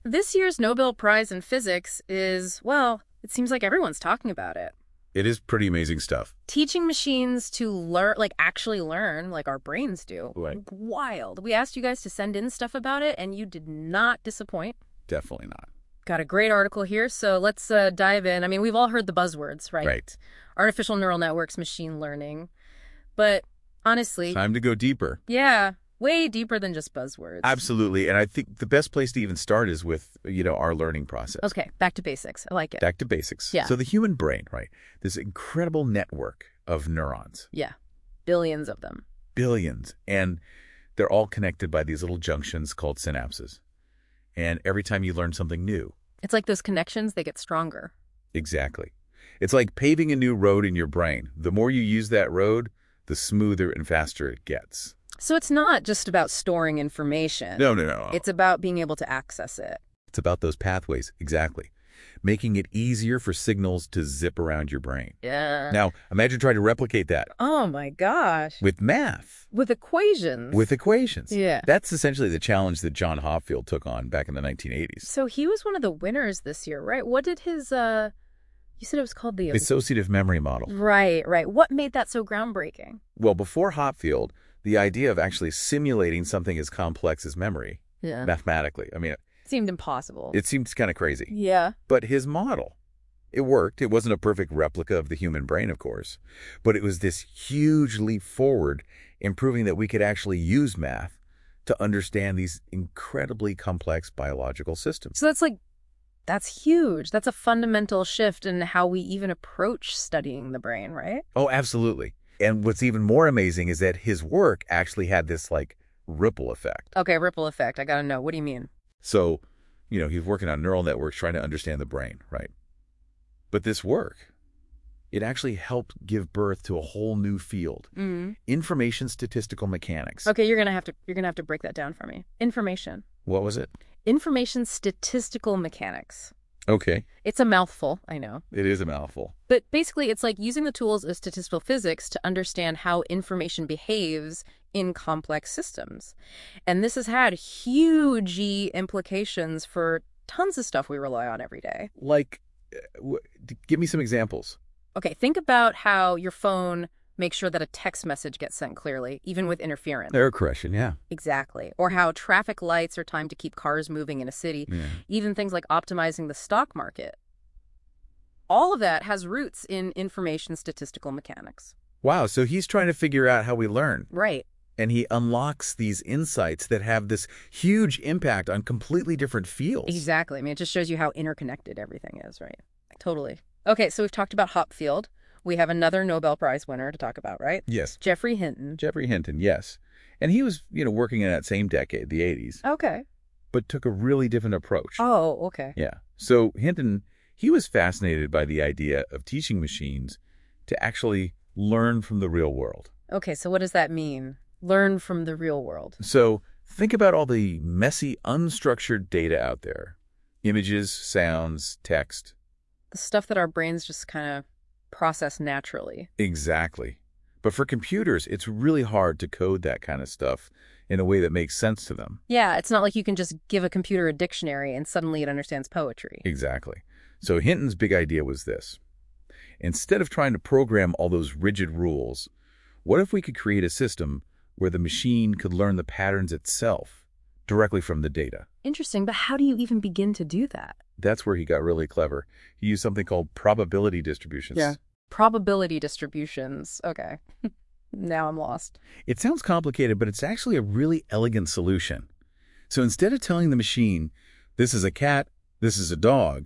This year's Nobel Prize in Physics is, well, it seems like everyone's talking about it. It is pretty amazing stuff. Teaching machines to learn, like actually learn, like our brains do. Right. Wild. We asked you guys to send in stuff about it, and you did not disappoint. Definitely not. Got a great article here, so let's dive in. I mean, we've all heard the buzzwords, right? Right. Artificial neural networks, machine learning. But honestly, Time to go deeper. yeah, way deeper than just buzzwords. Absolutely. And I think the best place to even start is with, our learning process. Okay, back to basics. I like it. Back to basics. Yeah. So the human brain, right? This incredible network of neurons. Yeah, billions of them. Billions. And they're all connected by these little junctions called synapses. And every time you learn something new. It's like those connections, they get stronger. Exactly. It's like paving a new road in your brain. The more you use that road, the smoother and faster it gets. So it's not just about storing information. No. It's about being able to access it. It's about those pathways, exactly. Making it easier for signals to zip around your brain. Yeah. Now, imagine trying to replicate that Oh my gosh. with math, With equations. with equations. Yeah. That's essentially the challenge that John Hopfield took on back in the 1980s. So he was one of the winners this year, right? What did his, you said it was called the... Associative memory model. Right. What made that so groundbreaking? Well, before Hopfield, the idea of actually simulating something as complex as memory, Yeah. mathematically, I mean, Seemed impossible. it seems kind of crazy. Yeah. But his model, it worked. It wasn't a perfect replica of the human brain, of course, but it was this huge leap forward in proving that we could actually use math to understand these incredibly complex biological systems. So that's huge. That's a fundamental shift in how we even approach studying the brain, right? Oh, absolutely. And what's even more amazing is that his work actually had this ripple effect. Okay, ripple effect. I gotta know. What do you mean? So, he's working on neural networks trying to understand the brain, right? But this work, it actually helped give birth to a whole new field, information statistical mechanics. Okay, you're gonna have to break that down for me. Information statistical mechanics. Okay. It's a mouthful, I know. It is a mouthful. But basically, it's like using the tools of statistical physics to understand how information behaves in complex systems. And this has had huge implications for tons of stuff we rely on every day. Give me some examples. Okay, think about how your phone makes sure that a text message gets sent clearly, even with interference. Error correction, yeah. Exactly. Or how traffic lights are timed to keep cars moving in a city. Yeah. Even things like optimizing the stock market. All of that has roots in information statistical mechanics. Wow, so he's trying to figure out how we learn. Right. And he unlocks these insights that have this huge impact on completely different fields. Exactly. I mean, it just shows you how interconnected everything is, right? Totally. Okay, so we've talked about Hopfield. We have another Nobel Prize winner to talk about, right? Yes. Geoffrey Hinton. Geoffrey Hinton, yes. And he was, working in that same decade, the 80s, Okay. but took a really different approach. Oh, okay. Yeah. So Hinton, he was fascinated by the idea of teaching machines to actually learn from the real world. Okay, so what does that mean? Learn from the real world. So think about all the messy, unstructured data out there. Images, sounds, text. The stuff that our brains just kind of process naturally. Exactly. But for computers, it's really hard to code that kind of stuff in a way that makes sense to them. Yeah, it's not like you can just give a computer a dictionary and suddenly it understands poetry. Exactly. So Hinton's big idea was this. Instead of trying to program all those rigid rules, what if we could create a system where the machine could learn the patterns itself directly from the data? Interesting, but how do you even begin to do that? That's where he got really clever. He used something called probability distributions. Yeah. Probability distributions. Okay. Now I'm lost. It sounds complicated, but it's actually a really elegant solution. So instead of telling the machine, this is a cat, this is a dog,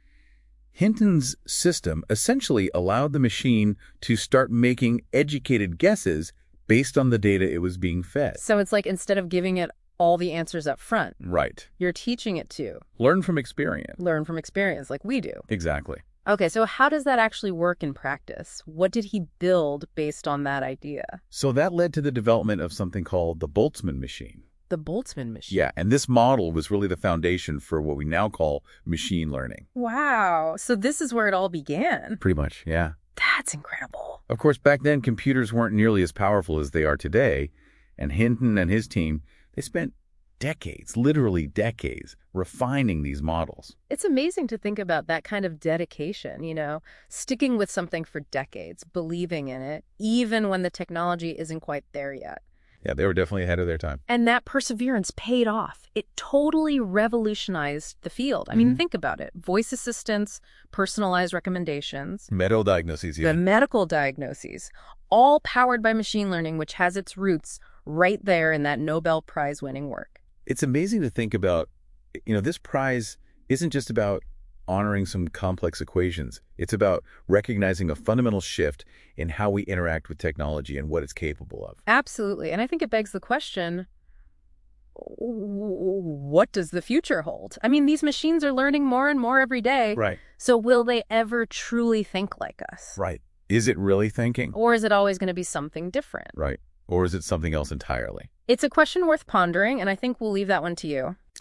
Hinton's system essentially allowed the machine to start making educated guesses based on the data it was being fed. So it's like instead of giving it all the answers up front, Right. you're teaching it to Learn from experience. learn from experience like we do. Exactly. Okay, so how does that actually work in practice? What did he build based on that idea? So that led to the development of something called the Boltzmann machine. The Boltzmann machine. Yeah, and this model was really the foundation for what we now call machine learning. Wow. So this is where it all began. Pretty much, yeah. That's incredible. Of course, back then, computers weren't nearly as powerful as they are today, and Hinton and his team, they spent decades, literally decades, refining these models. It's amazing to think about that kind of dedication, sticking with something for decades, believing in it, even when the technology isn't quite there yet. Yeah, they were definitely ahead of their time. And that perseverance paid off. It totally revolutionized the field. I mean, think about it. Voice assistants, personalized recommendations. Medical diagnoses, The even. medical diagnoses, all powered by machine learning, which has its roots right there in that Nobel Prize-winning work. It's amazing to think about, this prize isn't just about honoring some complex equations. It's about recognizing a fundamental shift in how we interact with technology and what it's capable of. Absolutely. And I think it begs the question, what does the future hold? I mean, these machines are learning more and more every day. Right. So will they ever truly think like us? Right. Is it really thinking? Or is it always going to be something different? Right. Or is it something else entirely? It's a question worth pondering, and I think we'll leave that one to you.